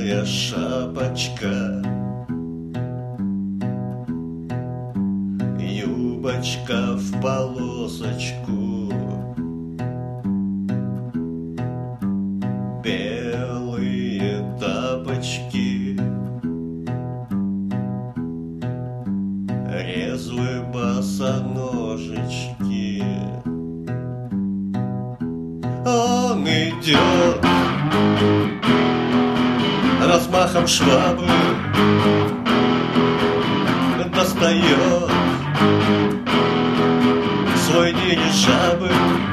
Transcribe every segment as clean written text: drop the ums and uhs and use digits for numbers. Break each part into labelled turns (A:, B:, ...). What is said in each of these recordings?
A: грязная шапочка, юбочка в полосочку, белые тапочки, резвые босоножечки. Он идет размахом швабры, достает свой дирижабль.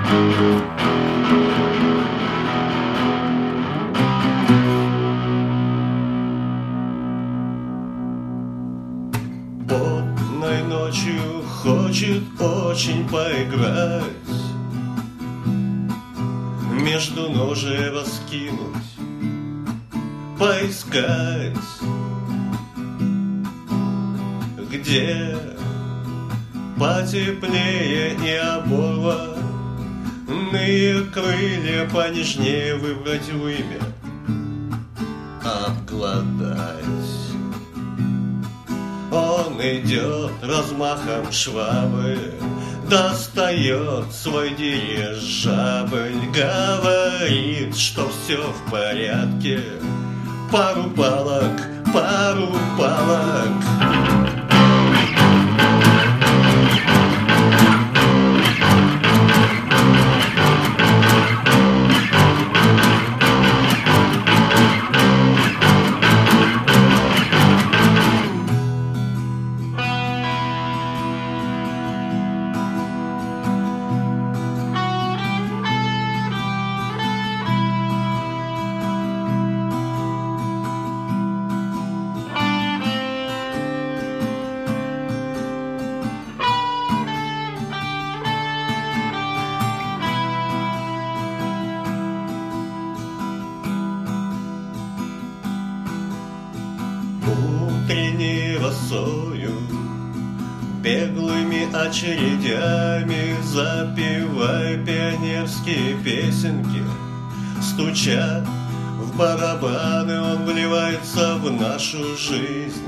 A: Потной ночью хочет очень поиграть, между ножей раскинуть, поискать, где потеплее и оборванные крылья понежнее выбрать вымя, обглодать. Он идет размахом швабры, достает свой дирижабль, говорит, что все в порядке. Пару палок, пару палок. Утренней росою, беглыми очередями запевай пионерские песенки. Стуча в барабаны, он вливается в нашу жизнь.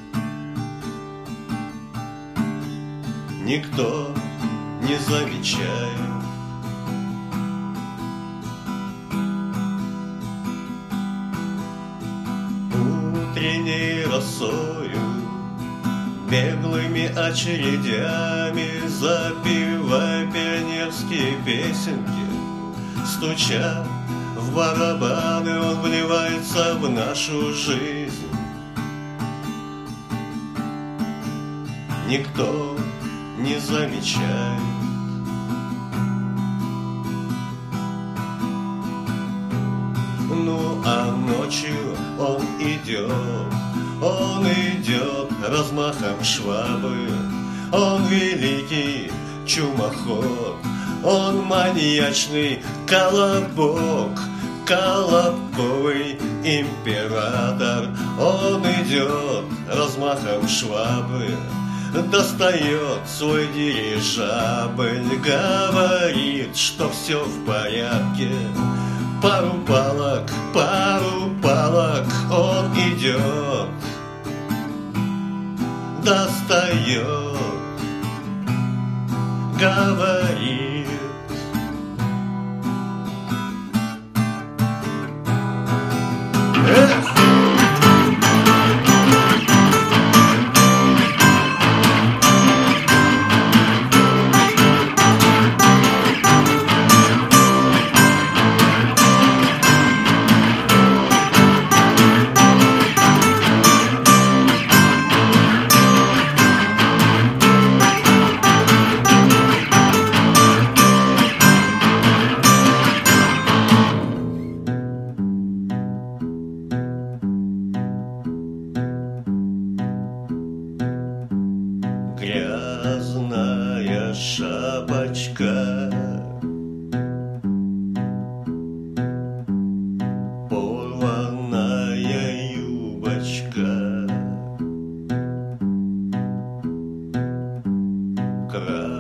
A: Никто не замечает. Утренней росою, беглыми очередями запевай пионерские песенки. Стуча в барабаны, он вливается в нашу жизнь. Никто не замечает. Ну а ночью он идет размахом швабры. Он великий чумоход, он маньячный колобок, колобковый император. Он идет размахом швабры, достает свой дирижабль, говорит, что все в порядке. Пару палок, он идет, достает, говорит. Грязная шапочка, порванная юбочка, красная